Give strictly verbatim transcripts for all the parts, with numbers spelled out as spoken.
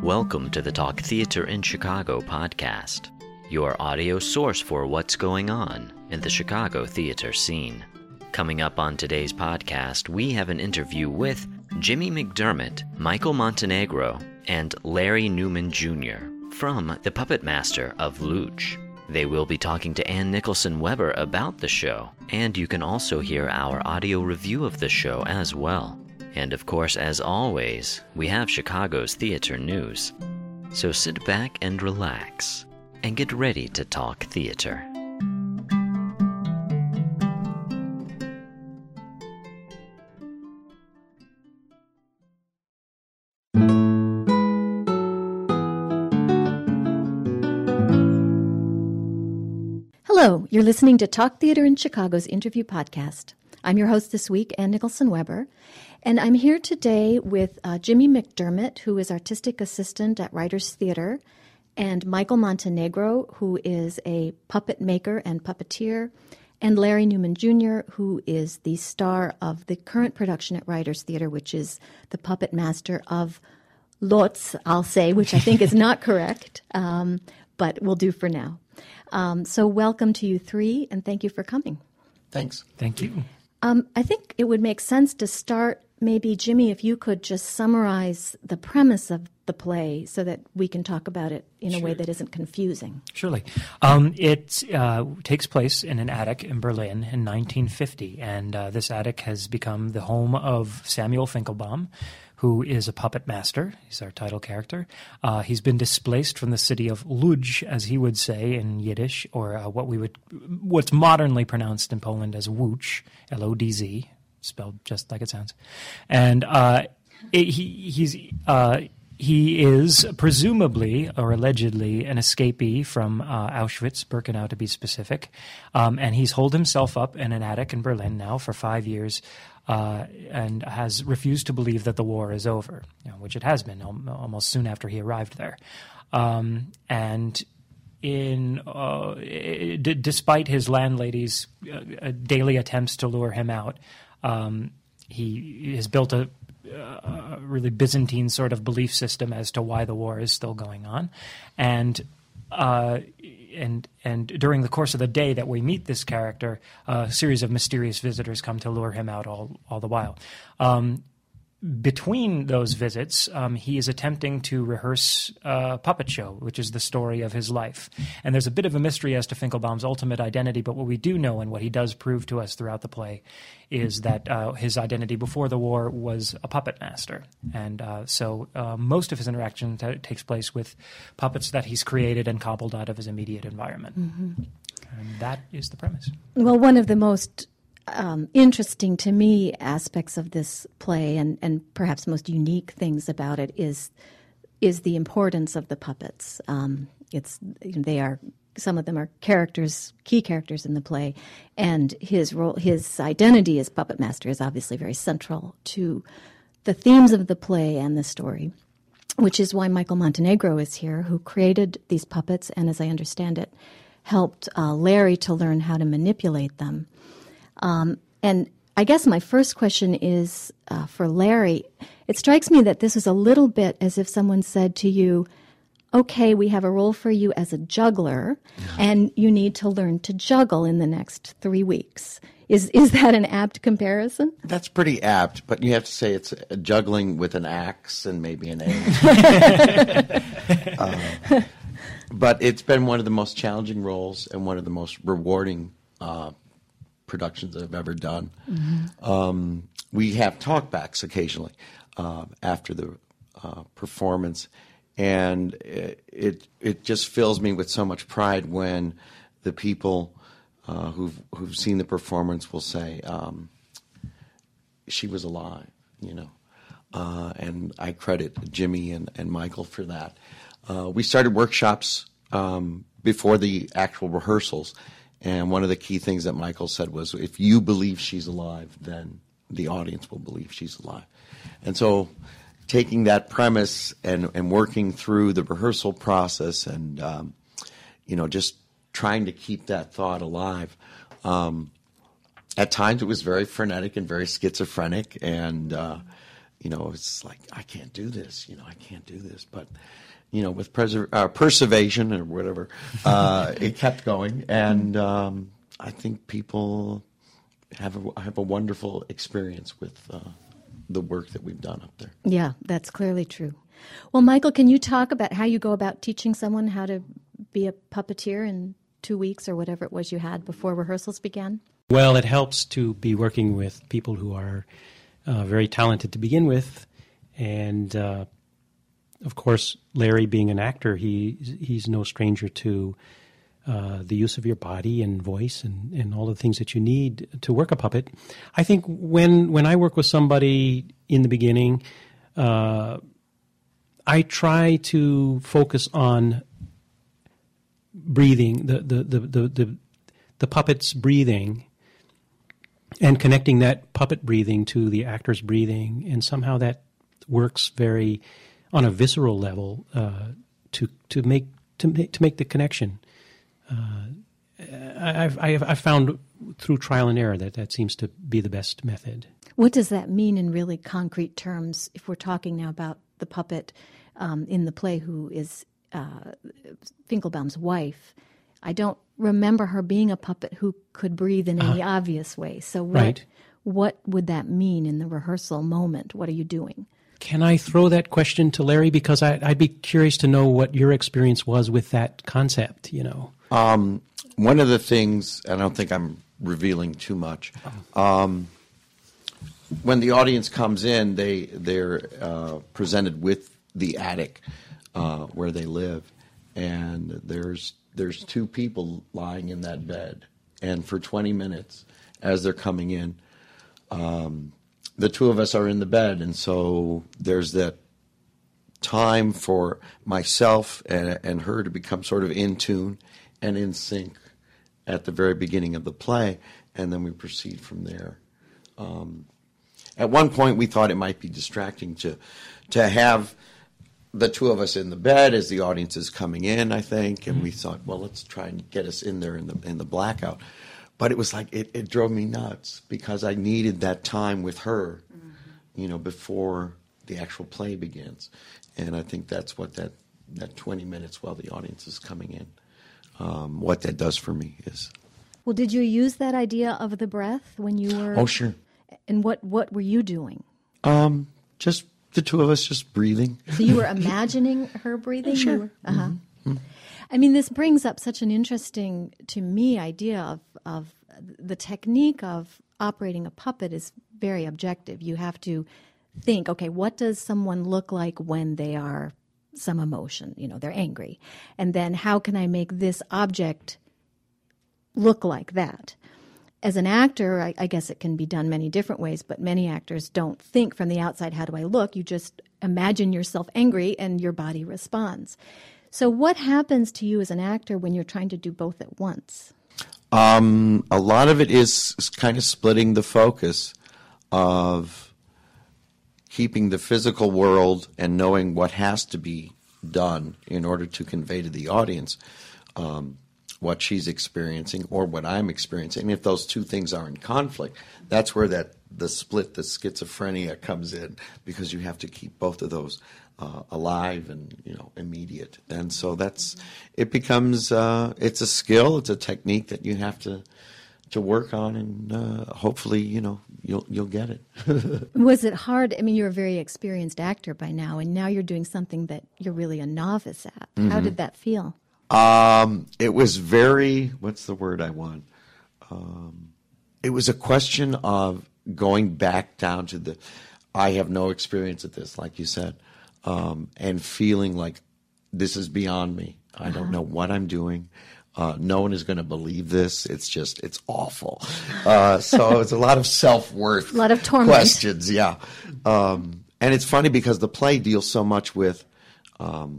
Welcome to the Talk Theater in Chicago podcast, your audio source for what's going on in the Chicago theater scene. Coming up on today's podcast, we have an interview with Jimmy McDermott, Michael Montenegro, and Larry Newman Junior from The Puppet Master of Looch. They will be talking to Ann Nicholson Weber about the show, and you can also hear our audio review of the show as well. And of course, as always, we have Chicago's theater news. So sit back and relax, and get ready to talk theater. Hello, you're listening to Talk Theater in Chicago's interview podcast. I'm your host this week, Ann Nicholson Weber, and I'm here today with uh, Jimmy McDermott, who is artistic assistant at Writers Theater, and Michael Montenegro, who is a puppet maker and puppeteer, and Larry Newman Junior, who is the star of the current production at Writers Theater, which is The Puppet Master of Lutz, I'll say, which I think is not correct, um, but will do for now. Um, so welcome to you three, and thank you for coming. Thanks. Thank you. Um, I think it would make sense to start, maybe, Jimmy, if you could just summarize the premise of the play so that we can talk about it in Sure. a way that isn't confusing. Surely. Um, it uh, takes place in an attic in Berlin in nineteen fifty, and uh, this attic has become the home of Samuel Finkelbaum, who is a puppet master. He's our title character. Uh, he's been displaced from the city of Lodz, as he would say in Yiddish, or uh, what we would, what's modernly pronounced in Poland as Łódź, L O D Z, spelled just like it sounds. And uh, it, he he's uh, he is presumably or allegedly an escapee from uh, Auschwitz, Birkenau to be specific, um, and he's holed himself up in an attic in Berlin now for five years. Uh, and has refused to believe that the war is over, you know, which it has been al- almost soon after he arrived there. Um, and in uh, d- despite his landlady's uh, daily attempts to lure him out, um, he has built a, a really Byzantine sort of belief system as to why the war is still going on. And uh, And and during the course of the day that we meet this character, uh, a series of mysterious visitors come to lure him out all all the while. Um, between those visits, um, he is attempting to rehearse a puppet show, which is the story of his life. And there's a bit of a mystery as to Finkelbaum's ultimate identity, but what we do know and what he does prove to us throughout the play is that uh, his identity before the war was a puppet master. And uh, so uh, most of his interaction t- takes place with puppets that he's created and cobbled out of his immediate environment. Mm-hmm. And that is the premise. Well, one of the most um, interesting to me aspects of this play, and, and perhaps most unique things about it, is is the importance of the puppets. Um, it's they are some of them are characters, key characters in the play, and his role, his identity as puppet master is obviously very central to the themes of the play and the story, which is why Michael Montenegro is here, who created these puppets and, as I understand it, helped uh, Larry to learn how to manipulate them. Um, and I guess my first question is uh, for Larry. It strikes me that this is a little bit as if someone said to you, okay, we have a role for you as a juggler, and you need to learn to juggle in the next three weeks. Is is that an apt comparison? That's pretty apt, but you have to say it's a juggling with an axe and maybe an egg. uh, but it's been one of the most challenging roles and one of the most rewarding uh, productions I've ever done. Mm-hmm. Um, we have talkbacks occasionally uh, after the uh, performance, and it, it it just fills me with so much pride when the people uh, who've who've seen the performance will say, um, "She was alive," you know, uh, and I credit Jimmy and, and Michael for that. Uh, we started workshops um, before the actual rehearsals, and one of the key things that Michael said was, "If you believe she's alive, then the audience will believe she's alive," and so. Taking that premise and, and working through the rehearsal process and, um, you know, just trying to keep that thought alive. Um, at times it was very frenetic and very schizophrenic, and uh, you know, it's like, I can't do this, you know, I can't do this. But, you know, with preser- uh, perseveration or whatever, uh, it kept going. And um, I think people have a, have a wonderful experience with uh, the work that we've done up there. Yeah, that's clearly true. Well, Michael, can you talk about how you go about teaching someone how to be a puppeteer in two weeks or whatever it was you had before rehearsals began? Well, it helps to be working with people who are uh, very talented to begin with. And, uh, of course, Larry being an actor, he he's no stranger to uh, the use of your body and voice and, and all the things that you need to work a puppet. I think when, when I work with somebody in the beginning, uh, I try to focus on breathing, the, the, the, the, the, the puppet's breathing, and connecting that puppet breathing to the actor's breathing. And somehow that works very on a visceral level uh, to to make to make to make the connection. Uh, I've, I've I've found through trial and error that that seems to be the best method. What does that mean in really concrete terms? If we're talking now about the puppet um, in the play who is uh, Finkelbaum's wife, I don't remember her being a puppet who could breathe in any uh, obvious way. So what right. what would that mean in the rehearsal moment? What are you doing? Can I throw that question to Larry? Because I, I'd be curious to know what your experience was with that concept, you know. Um, one of the things, I don't think I'm revealing too much, um, when the audience comes in, they, they're uh, presented with the attic uh, where they live, and there's there's two people lying in that bed. And for twenty minutes, as they're coming in, um, the two of us are in the bed, and so there's that time for myself and, and her to become sort of in tune and in sync at the very beginning of the play, and then we proceed from there. Um, at one point, we thought it might be distracting to to have the two of us in the bed as the audience is coming in, I think, and we thought, well, let's try and get us in there in the in the blackout. But it was like, it, it drove me nuts because I needed that time with her, mm-hmm. you know, before the actual play begins. And I think that's what that, that twenty minutes while the audience is coming in, um, what that does for me is. Well, did you use that idea of the breath when you were... Oh, sure. And what, what were you doing? Um, just the two of us just breathing. So you were imagining her breathing? Sure. You were, uh-huh. Mm-hmm. I mean, this brings up such an interesting, to me, idea of, of the technique of operating a puppet is very objective. You have to think, okay, what does someone look like when they are some emotion? You know, they're angry. And then how can I make this object look like that? As an actor, I, I guess it can be done many different ways, but many actors don't think from the outside, how do I look? You just imagine yourself angry and your body responds. So what happens to you as an actor when you're trying to do both at once? Um, a lot of it is, is kind of splitting the focus of keeping the physical world and knowing what has to be done in order to convey to the audience um, what she's experiencing or what I'm experiencing. And if those two things are in conflict, that's where that the split, the schizophrenia comes in, because you have to keep both of those Uh, alive and, you know, immediate. And so that's, it becomes, uh, it's a skill, it's a technique that you have to to work on, and uh, hopefully, you know, you'll you'll get it. Was it hard? I mean, you're a very experienced actor by now, and now you're doing something that you're really a novice at. Mm-hmm. How did that feel? Um, it was very, what's the word I want? Um, it was a question of going back down to the, I have no experience at this, like you said. Um, and feeling like this is beyond me. I don't know what I'm doing. Uh, no one is going to believe this. It's just, it's awful. Uh, so it's a lot of self-worth a lot of torment. questions, yeah. Um, and it's funny because the play deals so much with um,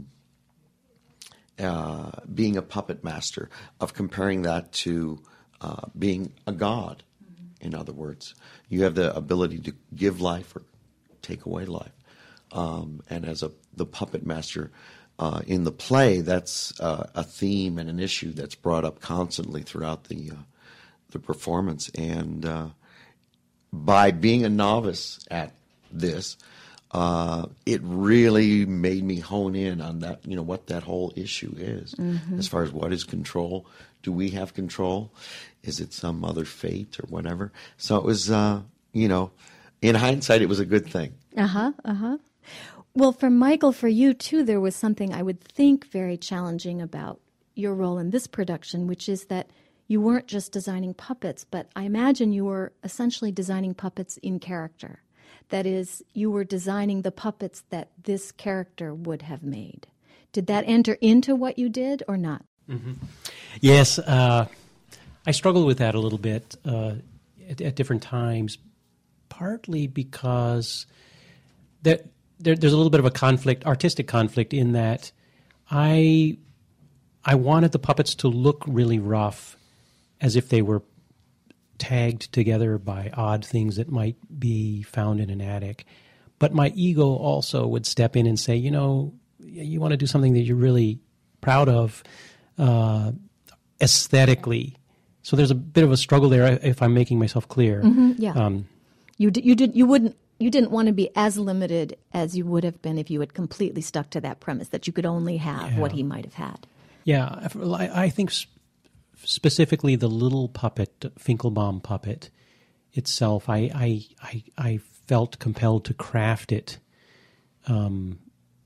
uh, being a puppet master, of comparing that to uh, being a god, in other words. You have the ability to give life or take away life. Um, and as a the puppet master uh, in the play, that's uh, a theme and an issue that's brought up constantly throughout the uh, the performance. And uh, by being a novice at this, uh, it really made me hone in on that, you know, what that whole issue is, Mm-hmm. as far as what is control. Do we have control? Is it some other fate or whatever? So it was, uh, you know, in hindsight, it was a good thing. Uh-huh, uh-huh. Well, for Michael, for you too, there was something I would think very challenging about your role in this production, which is that you weren't just designing puppets, but I imagine you were essentially designing puppets in character. That is, you were designing the puppets that this character would have made. Did that enter into what you did or not? Mm-hmm. Yes, uh, I struggled with that a little bit uh, at, at different times, partly because there, there, there's a little bit of a conflict, artistic conflict, in that I I wanted the puppets to look really rough, as if they were tagged together by odd things that might be found in an attic. But my ego also would step in and say, you know, you want to do something that you're really proud of uh, aesthetically. So there's a bit of a struggle there, if I'm making myself clear. Mm-hmm, yeah. Um, you did, you did you wouldn't you didn't want to be as limited as you would have been if you had completely stuck to that premise that you could only have Yeah. what he might have had. Yeah, I I think sp- specifically the little puppet, Finkelbaum puppet itself, I I, I, I felt compelled to craft it um,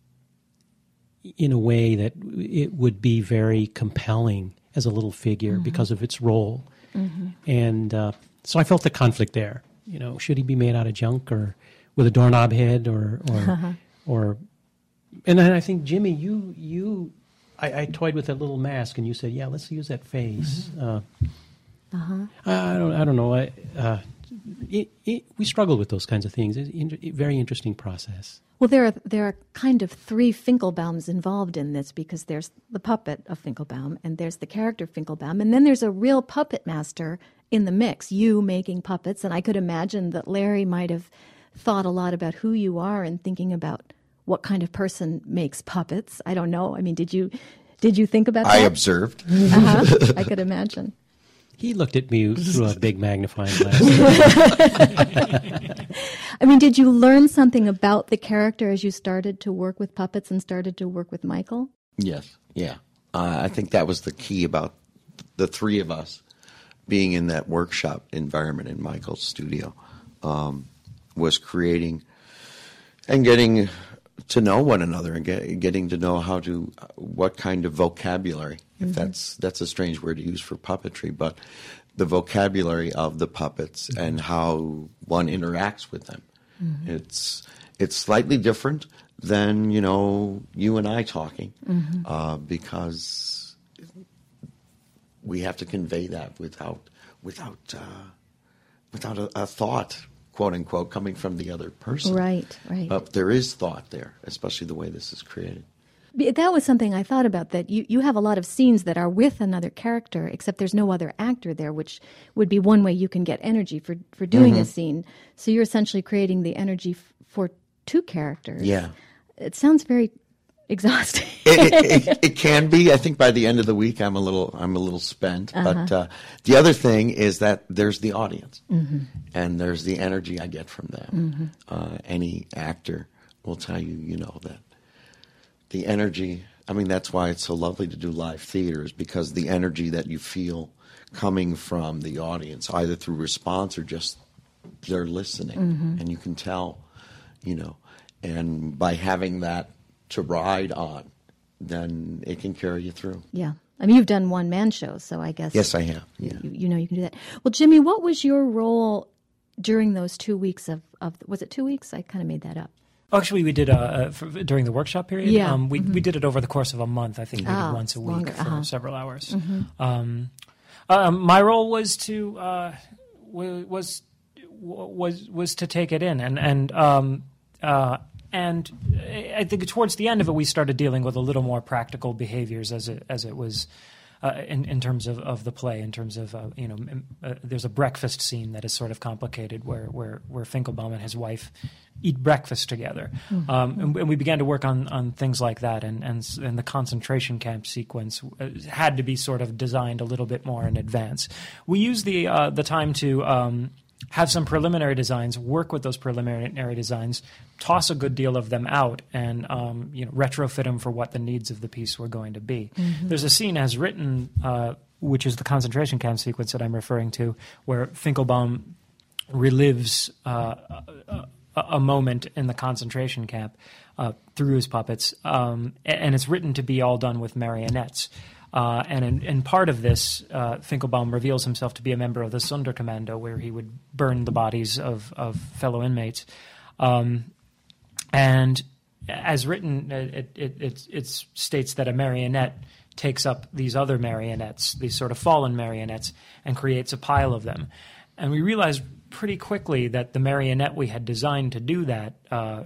in a way that it would be very compelling as a little figure mm-hmm. because of its role. Mm-hmm. And uh, so I felt the conflict there. You know, should he be made out of junk or with a doorknob head or or, or and then I think, Jimmy, you you I, I toyed with that little mask, and you said, "Yeah, let's use that face." Mm-hmm. Uh, uh-huh. I don't, I don't know. I, uh, it, it, we struggle with those kinds of things. It's a very interesting process. Well, there are there are kind of three Finkelbaums involved in this, because there's the puppet of Finkelbaum, and there's the character Finkelbaum, and then there's a real puppet master in the mix. You making puppets, and I could imagine that Larry might have thought a lot about who you are and thinking about what kind of person makes puppets. I don't know. I mean, did you did you think about that? I observed. Uh-huh. I could imagine. He looked at me through a big magnifying glass. I mean, did you learn something about the character as you started to work with puppets and started to work with Michael? Yes, yeah. Uh, I think that was the key about the three of us being in that workshop environment in Michael's studio, um, was creating and getting to know one another and get, getting to know how to, what kind of vocabulary, if mm-hmm. that's that's a strange word to use for puppetry, but the vocabulary of the puppets mm-hmm. and how one interacts with them. Mm-hmm. It's it's slightly different than, you know, you and I talking, mm-hmm. uh, because we have to convey that without without uh, without a, a thought, quote unquote, coming from the other person. Right, right. But there is thought there, especially the way this is created. That was something I thought about, that you, you have a lot of scenes that are with another character, except there's no other actor there, which would be one way you can get energy for, for doing mm-hmm. a scene. So you're essentially creating the energy f- for two characters. Yeah. It sounds very exhausting. it, it, it, it can be. I think by the end of the week, I'm a little I'm a little spent. Uh-huh. But uh, the other thing is that there's the audience, mm-hmm. and there's the energy I get from them. Mm-hmm. Uh, any actor will tell you, you know, that the energy. I mean, that's why it's so lovely to do live theater, is because the energy that you feel coming from the audience, either through response or just they're listening, mm-hmm. and you can tell, you know, and by having that to ride on, then it can carry you through. Yeah. I mean, you've done one-man shows, so I guess... Yes, I have. Yeah. You, you know you can do that. Well, Jimmy, what was your role during those two weeks of... of was it two weeks? I kind of made that up. Actually, we did uh, for, during the workshop period. Yeah. Um, we mm-hmm. we did it over the course of a month. I think we did oh, it once a week longer. for Uh-huh. several hours. Mm-hmm. Um, uh, my role was to uh, was was was to take it in, and and um, uh, and I think towards the end of it, we started dealing with a little more practical behaviors as it as it was. Uh, in, in terms of, of the play, in terms of, uh, you know, uh, there's a breakfast scene that is sort of complicated where, where, where Finkelbaum and his wife eat breakfast together. Mm-hmm. Um, and, and we began to work on, on things like that, and, and, and the concentration camp sequence had to be sort of designed a little bit more in advance. We used the, uh, the time to... Um, have some preliminary designs, work with those preliminary designs, toss a good deal of them out, and um, you know, retrofit them for what the needs of the piece were going to be. Mm-hmm. There's a scene as written, uh, which is the concentration camp sequence that I'm referring to, where Finkelbaum relives uh, a, a moment in the concentration camp uh, through his puppets, um, and it's written to be all done with marionettes. Uh, and in, in part of this, uh, Finkelbaum reveals himself to be a member of the Sonderkommando, where he would burn the bodies of, of fellow inmates. Um, and as written, it, it, it, it states that a marionette takes up these other marionettes, these sort of fallen marionettes, and creates a pile of them. And we realized pretty quickly that the marionette we had designed to do that uh,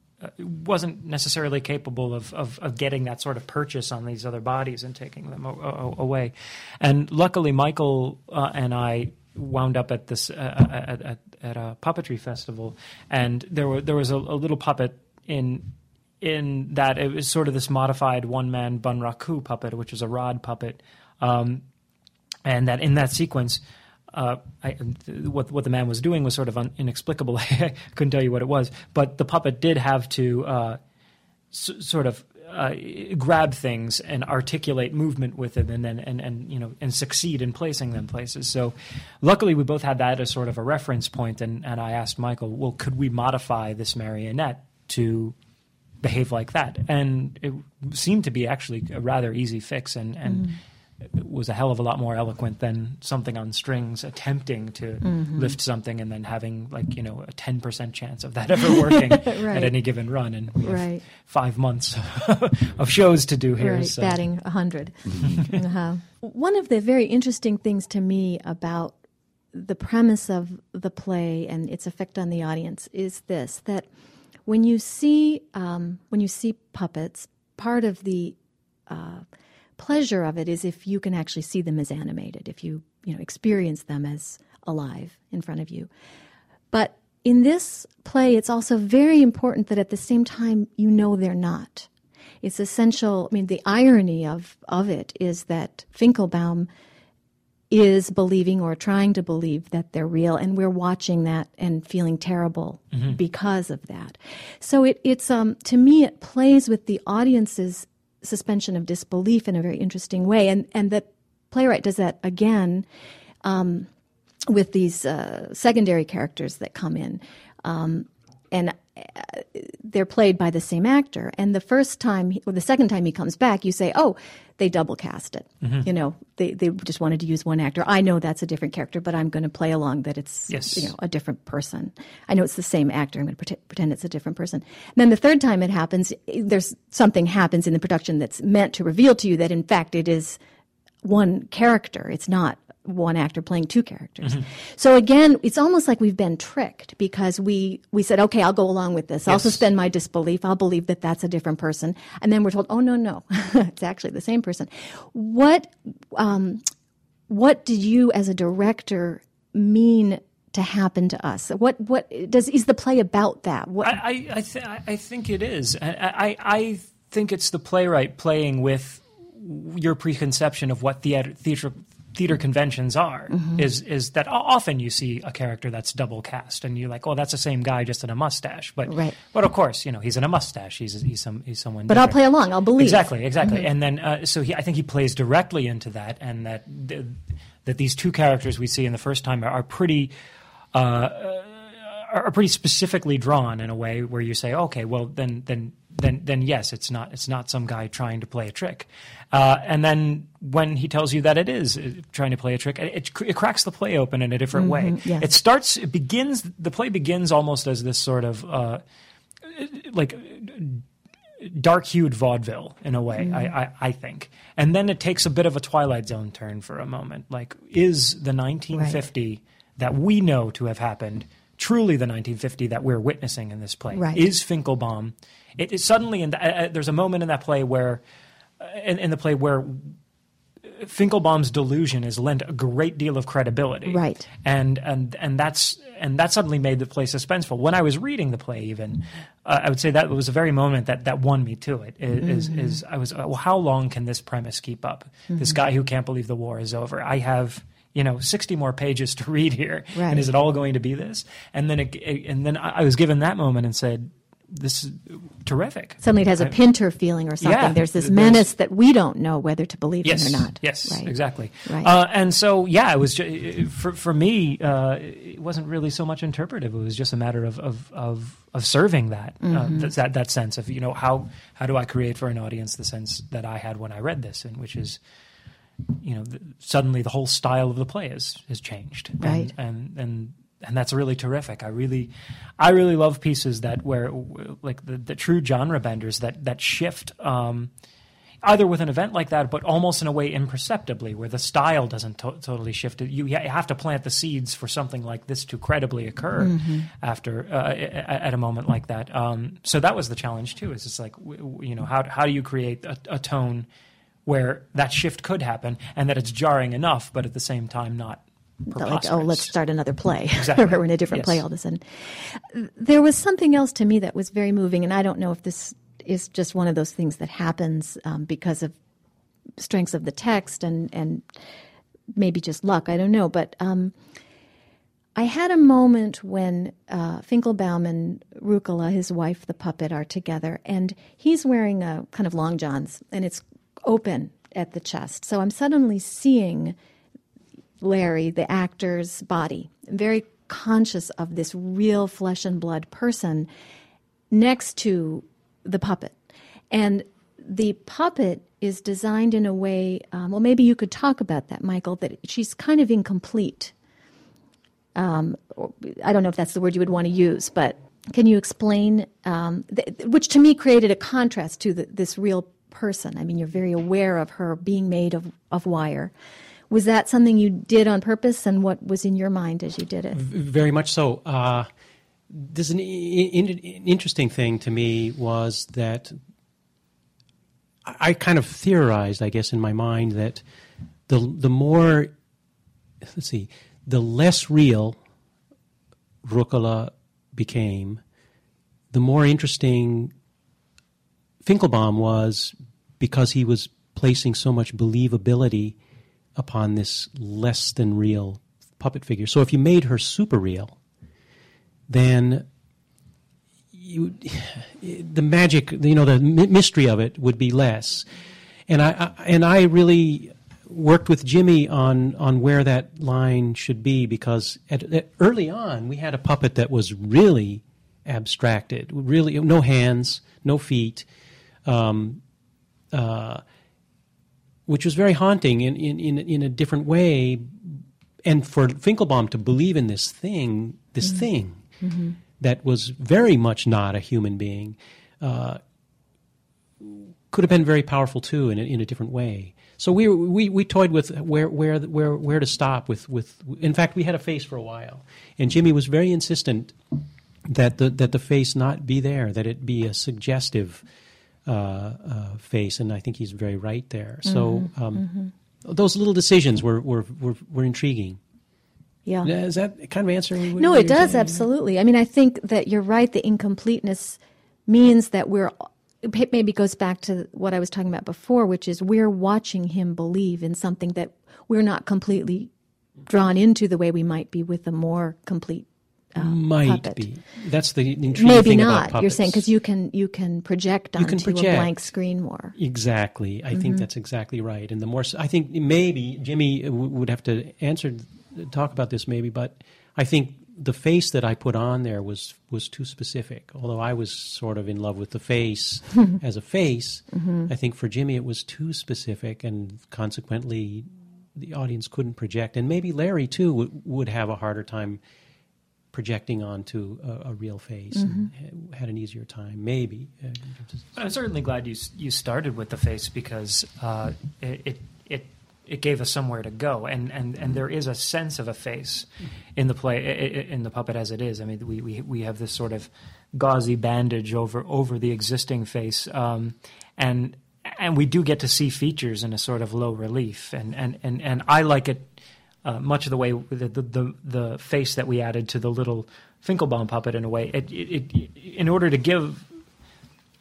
wasn't necessarily capable of, of, of getting that sort of purchase on these other bodies and taking them o- o- away. And luckily, Michael uh, and I wound up at this uh, at, at, at a puppetry festival, and there were there was a, a little puppet in in that it was sort of this modified one man Bunraku puppet, which is a rod puppet, um, and that in that sequence. Uh, I, what what the man was doing was sort of un, inexplicable. I couldn't tell you what it was, but the puppet did have to uh, s- sort of uh, grab things and articulate movement with it, and then and, and you know and succeed in placing them places. So, luckily, we both had that as sort of a reference point, and, and I asked Michael, well, could we modify this marionette to behave like that? And it seemed to be actually a rather easy fix, and and. Mm. It was a hell of a lot more eloquent than something on strings attempting to mm-hmm. lift something and then having like, you know, a ten percent chance of that ever working right. at any given run. And we right. have five months of shows to do here. Right, so. batting one hundred. uh-huh. One of the very interesting things to me about the premise of the play and its effect on the audience is this, that when you see, um, when you see puppets, part of the uh, pleasure of it is if you can actually see them as animated, if you you know experience them as alive in front of you. But in this play, it's also very important that at the same time you know they're not. It's essential. I mean, the irony of of it is that Finkelbaum is believing or trying to believe that they're real, and we're watching that and feeling terrible mm-hmm. because of that. So it, it's um to me it plays with the audience's suspension of disbelief in a very interesting way, and and the playwright does that again um, with these uh, secondary characters that come in, um, and uh, they're played by the same actor. And the first time, he, or the second time he comes back, you say, "Oh, they double cast it." Mm-hmm. You know, they they just wanted to use one actor. I know that's a different character, but I'm going to play along that it's yes. you know a different person. I know it's the same actor. I'm going to pretend, pretend it's a different person. And then the third time it happens, there's something happens in the production that's meant to reveal to you that in fact it is one character. It's not one actor playing two characters. Mm-hmm. So again, it's almost like we've been tricked because we, we said, okay, I'll go along with this. Yes. I'll suspend my disbelief. I'll believe that that's a different person. And then we're told, oh, no, no, it's actually the same person. What, um, what did you as a director mean to happen to us? What, what does, is the play about that? What? I, I, th- I think it is. I, I, I think it's the playwright playing with your preconception of what theater, theater theater conventions are, mm-hmm. is is that often you see a character that's double cast, and you're like, oh, that's the same guy just in a mustache. But right. but of course, you know, he's in a mustache. He's he's some he's someone. But different. I'll play along. I'll believe. Exactly, exactly. Mm-hmm. And then uh, so he, I think he plays directly into that, and that th- that these two characters we see in the first time are, are pretty. Uh, are pretty specifically drawn in a way where you say, okay, well then then then then yes, it's not it's not some guy trying to play a trick, uh, and then when he tells you that it is trying to play a trick, it, it cracks the play open in a different mm-hmm, way. yes. It starts, it begins, the play begins almost as this sort of uh, like dark-hued vaudeville in a way, mm-hmm. I, I, I think, and then it takes a bit of a Twilight Zone turn for a moment. Like, is the nineteen fifty right. that we know to have happened truly the nineteen fifty that we're witnessing in this play? Right. Is Finkelbaum? It is suddenly in the, uh, there's a moment in that play where, uh, in, in the play where Finkelbaum's delusion is lent a great deal of credibility, right? And and and that's and that suddenly made the play suspenseful. When I was reading the play, even uh, I would say that was a very moment that, that won me to it. Is mm-hmm. is, is I was uh, well, how long can this premise keep up? Mm-hmm. This guy who can't believe the war is over. I have. you know, sixty more pages to read here, Right. and is it all going to be this? And then it, and then I was given that moment and said, this is terrific. Suddenly it has a I- Pinter feeling or something. Yeah, there's this there's- menace that we don't know whether to believe Yes, in or not. yes, Right. exactly. Right. Uh, and so, yeah, it was ju- for for me. Uh, it wasn't really so much interpretive. It was just a matter of of of, of serving that, Mm-hmm. uh, th- that that sense of, you know, how how do I create for an audience the sense that I had when I read this, and which is, you know, th- suddenly the whole style of the play is has changed, Right. And and and, and that's really terrific. I really, I really love pieces that where like the, the true genre benders that that shift. Um, Either with an event like that, but almost in a way imperceptibly, where the style doesn't to- totally shift. You, you have to plant the seeds for something like this to credibly occur Mm-hmm. after uh, at a moment like that. Um, so that was the challenge too. Is just like w- w- you know how how do you create a, a tone where that shift could happen and that it's jarring enough, but at the same time not Like, preposterous. oh, let's start another play. Exactly. We're in a different Yes. play all of a sudden. There was something else to me that was very moving, and I don't know if this is just one of those things that happens um, because of strengths of the text and, and maybe just luck. I don't know. But um, I had a moment when uh, Finkelbaum and Rucola, his wife, the puppet, are together, and he's wearing a kind of long johns, and it's open at the chest. So I'm suddenly seeing Larry, the actor's body, very conscious of this real flesh and blood person next to the puppet. And the puppet is designed in a way, um, well, maybe you could talk about that, Michael, that she's kind of incomplete. Um, or- I don't know if that's the word you would want to use, but can you explain, um, th- which to me created a contrast to the, this real person. I mean, you're very aware of her being made of, of wire. Was that something you did on purpose, and what was in your mind as you did it? Very much so. Uh, This an in, in, interesting thing to me was that I, I kind of theorized, I guess, in my mind that the the more, let's see, the less real Rucola became, the more interesting Finkelbaum was, because he was placing so much believability upon this less than real puppet figure. So if you made her super real, then you, the magic, you know, the mystery of it would be less. And I, I and I really worked with Jimmy on on where that line should be, because at, at early on we had a puppet that was really abstracted, really no hands, no feet, um, uh, which was very haunting in, in, in, in a different way. And for Finkelbaum to believe in this thing, this mm-hmm. thing, Mm-hmm. that was very much not a human being, uh, could have been very powerful too, in a, in a different way. So we we we toyed with where where where where to stop with with. In fact, we had a face for a while, and Jimmy was very insistent that the that the face not be there, that it be a suggestive uh, uh, face, and I think he's very right there. So Mm-hmm. um, Mm-hmm. those little decisions were were were, were intriguing. Yeah. Is that kind of answering? What No, what it you're does, saying? absolutely. I mean, I think that you're right. The incompleteness means that we're, it maybe goes back to what I was talking about before, which is we're watching him believe in something that we're not completely drawn into the way we might be with a more complete uh, Might puppet. be. That's the intriguing Maybe thing not. about puppets. You're saying because you can you can project You onto can project. a blank screen more. Exactly. I Mm-hmm. think that's exactly right. And the more, I think maybe Jimmy w- would have to answer, talk about this maybe, but I think the face that I put on there was was too specific. Although I was sort of in love with the face as a face, Mm-hmm. I think for Jimmy it was too specific, and consequently the audience couldn't project. And maybe Larry too would, would have a harder time projecting onto a, a real face, Mm-hmm. and ha- had an easier time, maybe. Uh, But I'm certainly glad you s- you started with the face, because uh, it, it it it gave us somewhere to go, and, and, and there is a sense of a face in the play, i- i- in the puppet as it is. I mean, we we, we have this sort of gauzy bandage over over the existing face, um, and and we do get to see features in a sort of low relief, and and and, and I like it. Uh, much of the way the, the the the face that we added to the little Finkelbaum puppet, in a way, it, it, it in order to give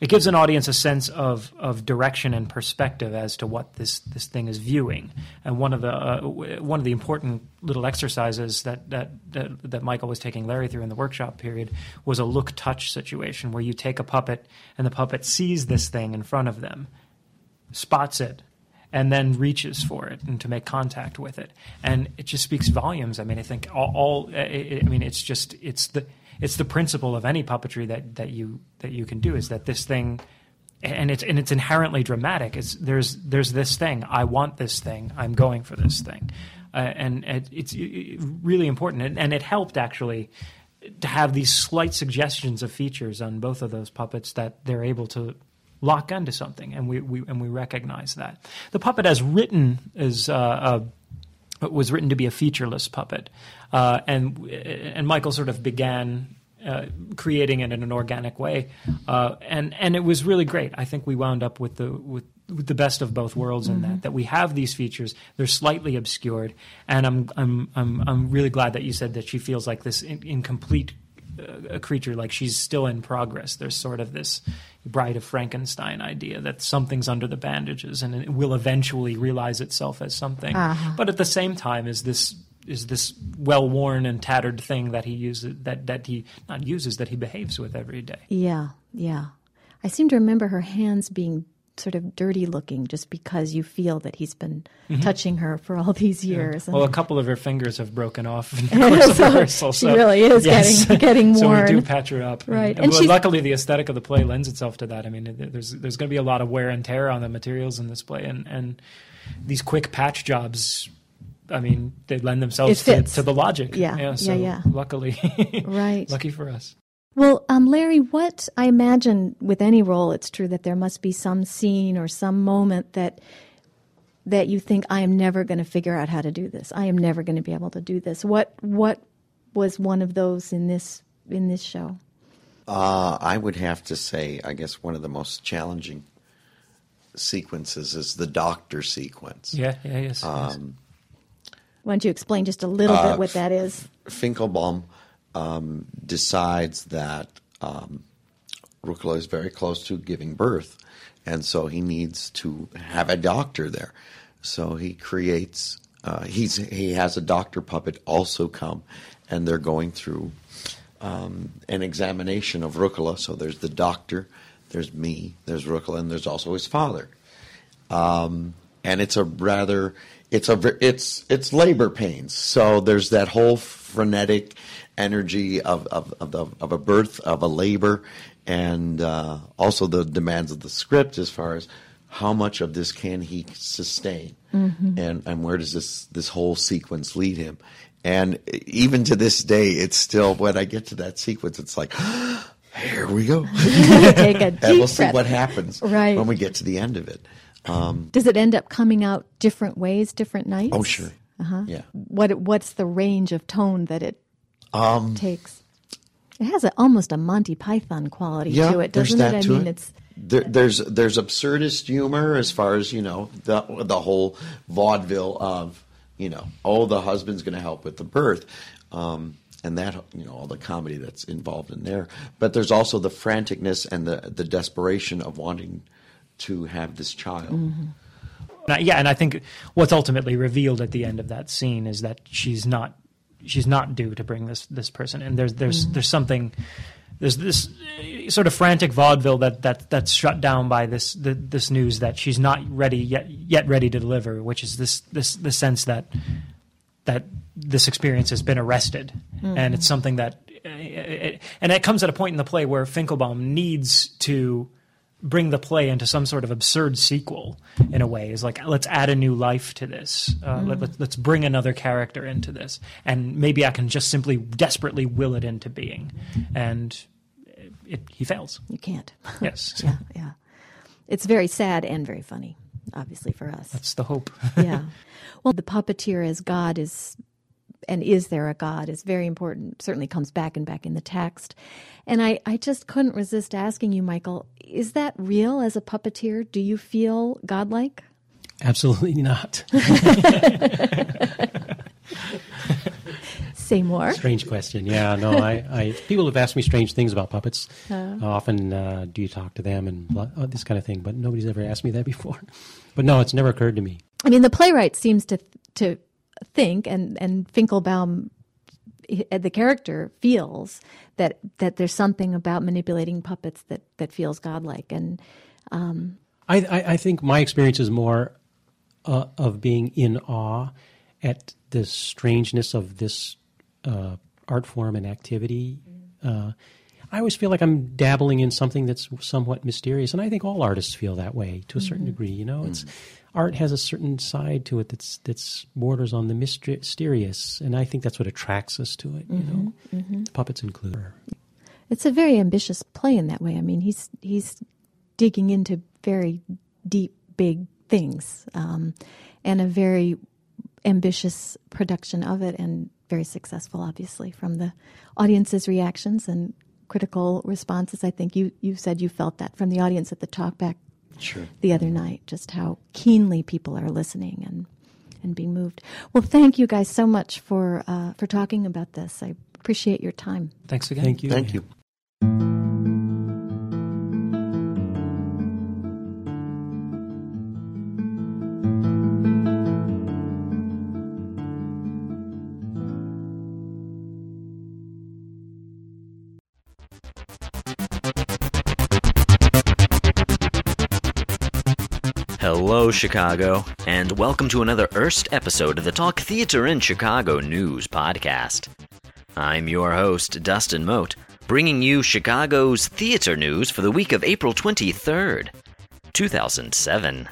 it gives an audience a sense of, of direction and perspective as to what this, this thing is viewing. And one of the uh, one of the important little exercises that, that that that Michael was taking Larry through in the workshop period was a look-touch situation where you take a puppet and the puppet sees this thing in front of them, spots it, and then reaches for it and to make contact with it. And it just speaks volumes. I mean, I think all, all I mean, it's just, it's the, it's the principle of any puppetry that, that you, that you can do, is that this thing, and it's, and it's inherently dramatic. It's, there's, there's this thing. I want this thing. I'm going for this thing. Uh, and it, it's really important. And, and it helped actually to have these slight suggestions of features on both of those puppets that they're able to lock onto something, and we, we and we recognize that. The puppet, as written, is uh, uh, was written to be a featureless puppet, uh, and and Michael sort of began uh, creating it in an organic way, uh, and and it was really great. I think we wound up with the with, with the best of both worlds in mm-hmm. that that we have these features. They're slightly obscured, and I'm I'm I'm I'm really glad that you said that she feels like this in, incomplete uh, creature, like she's still in progress. There's sort of this Bride of Frankenstein idea that something's under the bandages and it will eventually realize itself as something. Uh-huh. But at the same time, is this is this well-worn and tattered thing that he uses, that that he not uses, that he behaves with every day. Yeah, yeah. I seem to remember her hands being sort of dirty looking, just because you feel that he's been mm-hmm. touching her for all these years. Yeah. Well, a couple of her fingers have broken off in the course of so rehearsal. She so, really is yes. getting getting worn. So we do patch her up. Right. And, and well, luckily, the aesthetic of the play lends itself to that. I mean, there's there's going to be a lot of wear and tear on the materials in this play, and, and these quick patch jobs, I mean, they lend themselves to, to the logic. Yeah, yeah. So yeah, yeah. luckily, right. lucky for us. Well, um, Larry, what I imagine with any role, it's true that there must be some scene or some moment that that you think, I am never going to figure out how to do this. I am never going to be able to do this. What what was one of those in this in this show? Uh, I would have to say, I guess one of the most challenging sequences is the doctor sequence. Yeah, yeah, yes. Um, yes. Why don't you explain just a little uh, bit what that is? Finkelbaum Um, decides that um, Rucola is very close to giving birth, and so he needs to have a doctor there. So he creates, uh, he's he has a doctor puppet also come, and they're going through um, an examination of Rucola. So there's the doctor, there's me, there's Rucola, and there's also his father. Um, and it's a rather, it's a it's it's labor pains. So there's that whole frenetic energy of of of, the, of a birth, of a labor, and uh, also the demands of the script as far as how much of this can he sustain, mm-hmm. and and where does this this whole sequence lead him. And even to this day, it's still, when I get to that sequence, it's like, here we go. Take a deep and we'll see breath. what happens right. when we get to the end of it. Um, Does it end up coming out different ways, different nights? Oh, sure. Uh-huh. Yeah. What What's the range of tone that it um, takes? It has a, almost a Monty Python quality yeah, to it, doesn't there's it? that I to mean, it. it's there, there's there's absurdist humor as far as, you know, the the whole vaudeville of, you know, oh, the husband's going to help with the birth, um, and that, you know, all the comedy that's involved in there. But there's also the franticness and the the desperation of wanting to have this child. Mm-hmm. Yeah, and I think what's ultimately revealed at the end of that scene is that she's not she's not due to bring this this person in. There's there's mm-hmm. there's something. There's this sort of frantic vaudeville that, that that's shut down by this the, this news that she's not ready yet yet ready to deliver, which is this this the sense that that this experience has been arrested, mm-hmm. and it's something that it, and it comes at a point in the play where Finkelbaum needs to bring the play into some sort of absurd sequel in a way. Is like, let's add a new life to this. Uh, mm. let, let's bring another character into this. And maybe I can just simply desperately will it into being. And it, it, he fails. You can't. Yes. yeah, yeah. It's very sad and very funny, obviously, for us. That's the hope. yeah. Well, the puppeteer as God is, and is there a God, is very important. Certainly comes back and back in the text. And I, I just couldn't resist asking you, Michael, is that real as a puppeteer? Do you feel godlike? Absolutely not. Say say more. Strange question. Yeah, no, I, I people have asked me strange things about puppets. Uh, Often, uh, do you talk to them and blah, oh, this kind of thing, but nobody's ever asked me that before. But no, it's never occurred to me. I mean, the playwright seems to to think, and, and Finkelbaum, the character, feels that that there's something about manipulating puppets that, that feels godlike. And um, I, I, I think my experience is more uh, of being in awe at the strangeness of this uh, art form and activity. Uh, I always feel like I'm dabbling in something that's somewhat mysterious, and I think all artists feel that way to a certain mm-hmm. degree. You know, mm-hmm. it's art has a certain side to it that's that's borders on the mysterious, and I think that's what attracts us to it. You mm-hmm. know, mm-hmm. puppets included. It's a very ambitious play in that way. I mean, he's he's digging into very deep, big things, um, and a very ambitious production of it, and very successful, obviously, from the audience's reactions and critical responses. I think you, you said you felt that from the audience at the talkback sure. the other night, just how keenly people are listening and and being moved. Well, thank you guys so much for uh, for talking about this. I appreciate your time. Thanks again. Thank you. Thank you. Hello, Chicago, and welcome to another Erst episode of the Talk Theater in Chicago News podcast. I'm your host, Dustin Mote, bringing you Chicago's theater news for the week of April twenty-third, two thousand seven.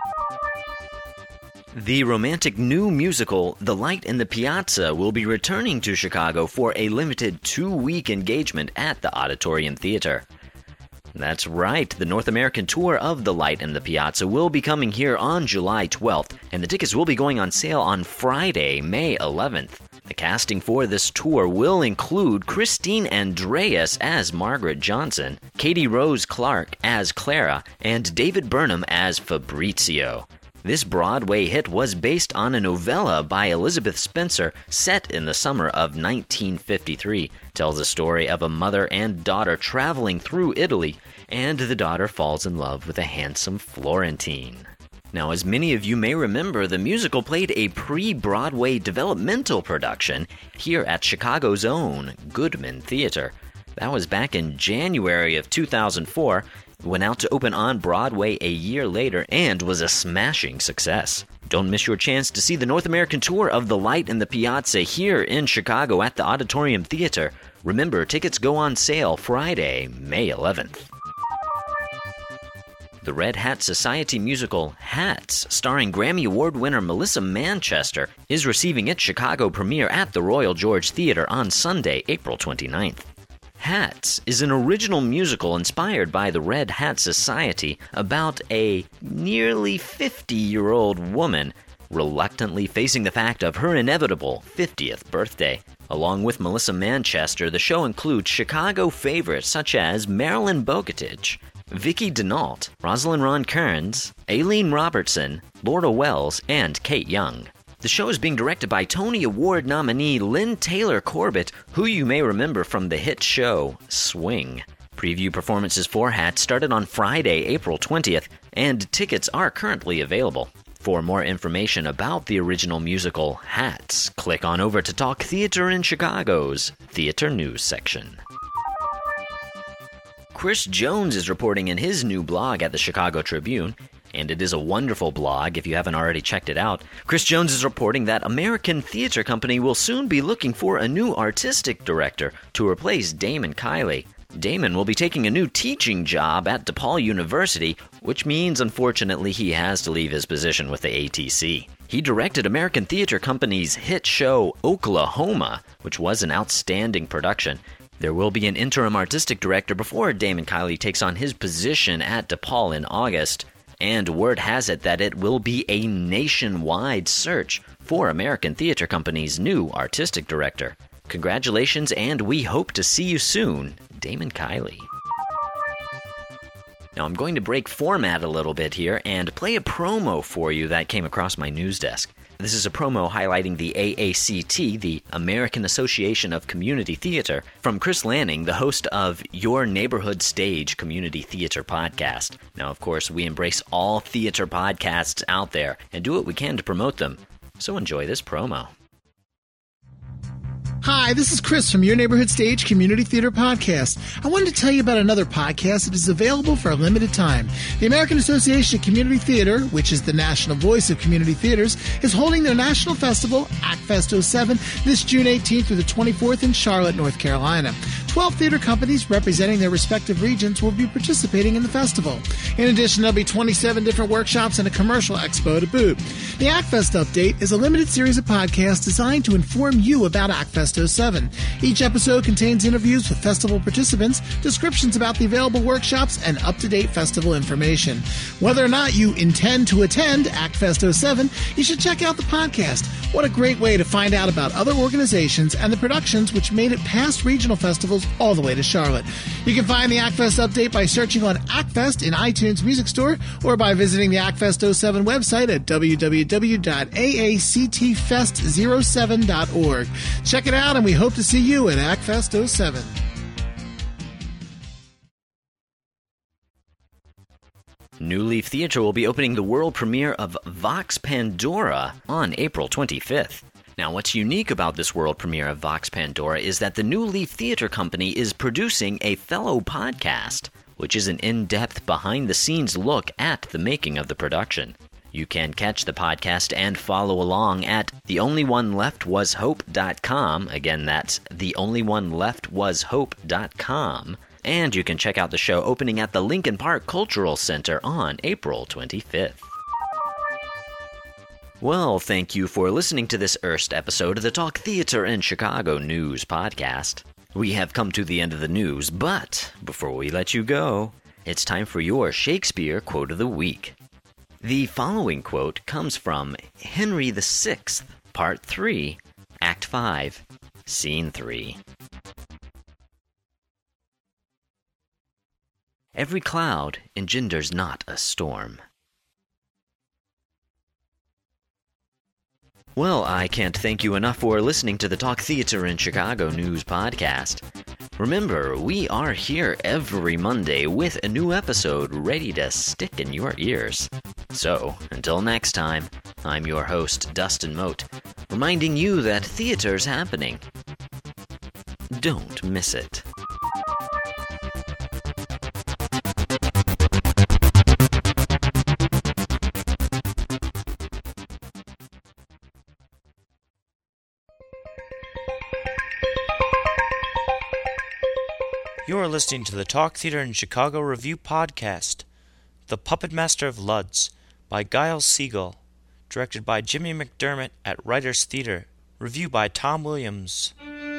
The romantic new musical, The Light in the Piazza, will be returning to Chicago for a limited two-week engagement at the Auditorium Theater. That's right, the North American tour of The Light in the Piazza will be coming here on July twelfth, and the tickets will be going on sale on Friday, May eleventh. The casting for this tour will include Christine Andreas as Margaret Johnson, Katie Rose Clark as Clara, and David Burnham as Fabrizio. This Broadway hit was based on a novella by Elizabeth Spencer set in the summer of nineteen fifty-three. Tells the story of a mother and daughter traveling through Italy, and the daughter falls in love with a handsome Florentine. Now, as many of you may remember, the musical played a pre-Broadway developmental production here at Chicago's own Goodman Theater. That was back in January of two thousand four. It went out to open on Broadway a year later and was a smashing success. Don't miss your chance to see the North American tour of The Light in the Piazza here in Chicago at the Auditorium Theater. Remember, tickets go on sale Friday, May eleventh. The Red Hat Society musical Hats, starring Grammy Award winner Melissa Manchester, is receiving its Chicago premiere at the Royal George Theater on Sunday, April twenty-ninth. Hats is an original musical inspired by the Red Hat Society about a nearly fifty-year-old woman reluctantly facing the fact of her inevitable fiftieth birthday. Along with Melissa Manchester, the show includes Chicago favorites such as Marilyn Bogatich, Vicki Denault, Rosalind Ron Kearns, Aileen Robertson, Lorda Wells, and Kate Young. The show is being directed by Tony Award nominee Lynn Taylor Corbett, who you may remember from the hit show Swing. Preview performances for Hats started on Friday, April twentieth, and tickets are currently available. For more information about the original musical Hats, click on over to Talk Theater in Chicago's Theater News section. Chris Jones is reporting in his new blog at the Chicago Tribune, and it is a wonderful blog if you haven't already checked it out. Chris Jones is reporting that American Theater Company will soon be looking for a new artistic director to replace Damon Kiley. Damon will be taking a new teaching job at DePaul University, which means, unfortunately, he has to leave his position with the A T C. He directed American Theater Company's hit show Oklahoma, which was an outstanding production. There will be an interim artistic director before Damon Kiley takes on his position at DePaul in August. And word has it that it will be a nationwide search for American Theater Company's new artistic director. Congratulations, and we hope to see you soon, Damon Kiley. Now, I'm going to break format a little bit here and play a promo for you that came across my news desk. This is a promo highlighting the A A C T, the American Association of Community Theater, from Chris Lanning, the host of Your Neighborhood Stage Community Theater podcast. Now, of course, we embrace all theater podcasts out there and do what we can to promote them. So enjoy this promo. Hi, this is Chris from Your Neighborhood Stage Community Theater Podcast. I wanted to tell you about another podcast that is available for a limited time. The American Association of Community Theater, which is the national voice of community theaters, is holding their national festival, ACTFest oh seven, this June eighteenth through the twenty-fourth in Charlotte, North Carolina. Twelve theater companies representing their respective regions will be participating in the festival. In addition, there'll be twenty-seven different workshops and a commercial expo to boot. The ACTFest Update is a limited series of podcasts designed to inform you about ACTFest oh seven. Each episode contains interviews with festival participants, descriptions about the available workshops, and up-to-date festival information. Whether or not you intend to attend ACTFest oh seven, you should check out the podcast. What a great way to find out about other organizations and the productions which made it past regional festivals all the way to Charlotte. You can find the ACTFest Update by searching on ACTFest in iTunes Music Store or by visiting the ACTFest oh seven website at w w w dot a a c t fest oh seven dot org. Check it out, and we hope to see you at ACTFest oh seven. New Leaf Theatre will be opening the world premiere of Vox Pandora on April twenty-fifth. Now, what's unique about this world premiere of Vox Pandora is that the New Leaf Theatre Company is producing a fellow podcast, which is an in-depth, behind-the-scenes look at the making of the production. You can catch the podcast and follow along at the only one left was hope dot com. Again, that's the only one left was hope dot com. And you can check out the show opening at the Lincoln Park Cultural Center on April twenty-fifth. Well, thank you for listening to this first episode of the Talk Theater in Chicago News podcast. We have come to the end of the news, but before we let you go, it's time for your Shakespeare Quote of the Week. The following quote comes from Henry the Sixth, Part three, Act five, Scene three. Every cloud engenders not a storm. Well, I can't thank you enough for listening to the Talk Theater in Chicago News podcast. Remember, we are here every Monday with a new episode ready to stick in your ears. So, until next time, I'm your host, Dustin Mote, reminding you that theater's happening. Don't miss it. You are listening to the Talk Theater in Chicago Review podcast, The Puppet Master of Ludz, by Giles Siegel, directed by Jimmy McDermott at Writers Theater, review by Tom Williams.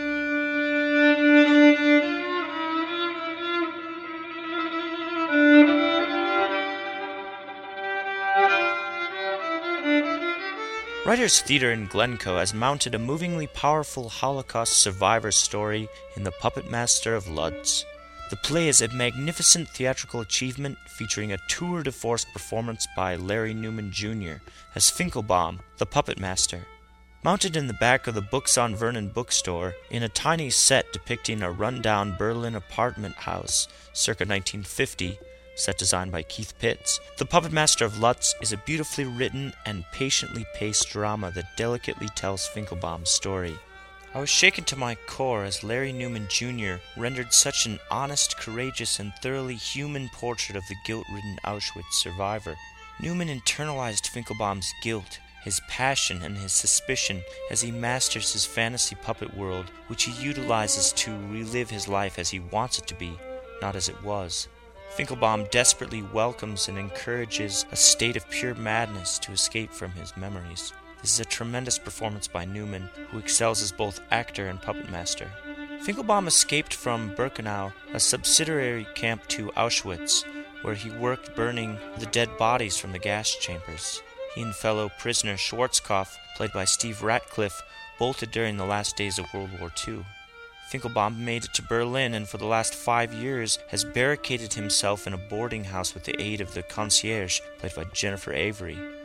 Writers Theater in Glencoe has mounted a movingly powerful Holocaust survivor story in The Puppet Master of Ludz. The play is a magnificent theatrical achievement featuring a tour de force performance by Larry Newman Junior as Finkelbaum, the Puppet Master. Mounted in the back of the Books on Vernon bookstore, in a tiny set depicting a rundown Berlin apartment house circa nineteen fifty, set designed by Keith Pitts, The Puppet Master of Ludz is a beautifully written and patiently paced drama that delicately tells Finkelbaum's story. I was shaken to my core as Larry Newman Junior rendered such an honest, courageous, and thoroughly human portrait of the guilt-ridden Auschwitz survivor. Newman internalized Finkelbaum's guilt, his passion, and his suspicion as he masters his fantasy puppet world, which he utilizes to relive his life as he wants it to be, not as it was. Finkelbaum desperately welcomes and encourages a state of pure madness to escape from his memories. This is a tremendous performance by Newman, who excels as both actor and puppet master. Finkelbaum escaped from Birkenau, a subsidiary camp to Auschwitz, where he worked burning the dead bodies from the gas chambers. He and fellow prisoner Schwarzkopf, played by Steve Ratcliffe, bolted during the last days of World War Two. Finkelbaum made it to Berlin and for the last five years has barricaded himself in a boarding house with the aid of the concierge, played by Jennifer Avery.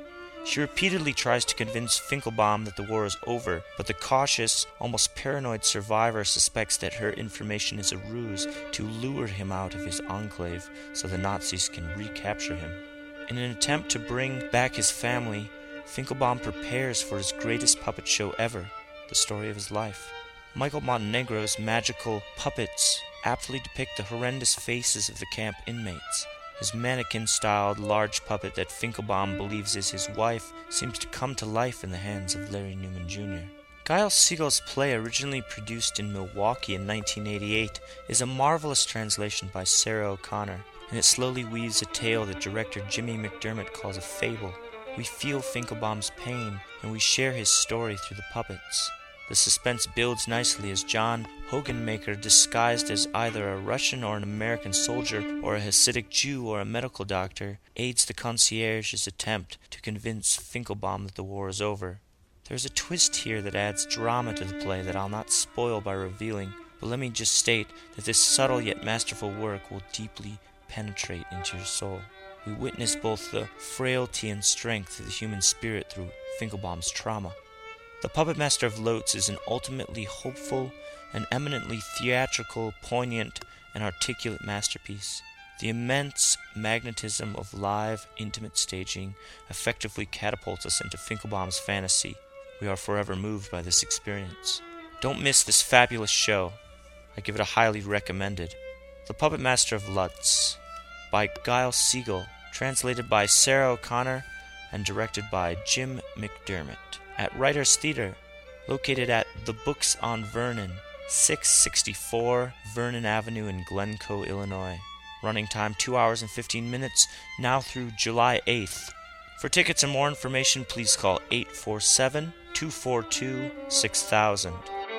She repeatedly tries to convince Finkelbaum that the war is over, but the cautious, almost paranoid survivor suspects that her information is a ruse to lure him out of his enclave so the Nazis can recapture him. In an attempt to bring back his family, Finkelbaum prepares for his greatest puppet show ever, the story of his life. Michael Montenegro's magical puppets aptly depict the horrendous faces of the camp inmates. His mannequin-styled large puppet that Finkelbaum believes is his wife seems to come to life in the hands of Larry Newman Junior Giles Siegel's play, originally produced in Milwaukee in nineteen eighty-eight, is a marvelous translation by Sarah O'Connor, and it slowly weaves a tale that director Jimmy McDermott calls a fable. We feel Finkelbaum's pain, and we share his story through the puppets. The suspense builds nicely as John Hogenmaker, disguised as either a Russian or an American soldier, or a Hasidic Jew or a medical doctor, aids the concierge's attempt to convince Finkelbaum that the war is over. There is a twist here that adds drama to the play that I'll not spoil by revealing, but let me just state that this subtle yet masterful work will deeply penetrate into your soul. We witness both the frailty and strength of the human spirit through Finkelbaum's trauma. The Puppet Master of Lotz is an ultimately hopeful and eminently theatrical, poignant, and articulate masterpiece. The immense magnetism of live, intimate staging effectively catapults us into Finkelbaum's fantasy. We are forever moved by this experience. Don't miss this fabulous show. I give it a highly recommended. The Puppet Master of Lotz, by Giles Siegel, translated by Sarah O'Connor, and directed by Jim McDermott, at Writers Theater, located at The Books on Vernon, six sixty-four Vernon Avenue in Glencoe, Illinois. Running time two hours and fifteen minutes, now through July eighth. For tickets and more information, please call eight four seven, two four two, six thousand.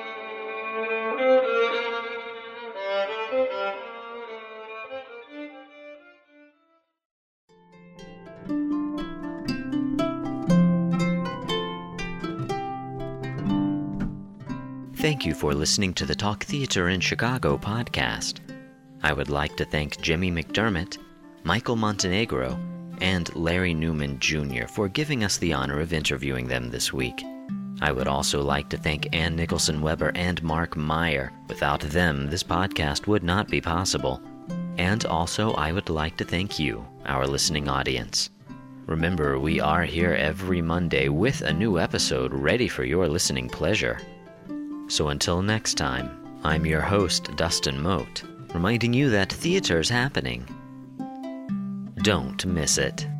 Thank you for listening to the Talk Theater in Chicago podcast. I would like to thank Jimmy McDermott, Michael Montenegro, and Larry Newman Junior for giving us the honor of interviewing them this week. I would also like to thank Ann Nicholson Weber and Mark Meyer. Without them, this podcast would not be possible. And also, I would like to thank you, our listening audience. Remember, we are here every Monday with a new episode ready for your listening pleasure. So until next time, I'm your host, Dustin Mote, reminding you that theater's happening. Don't miss it.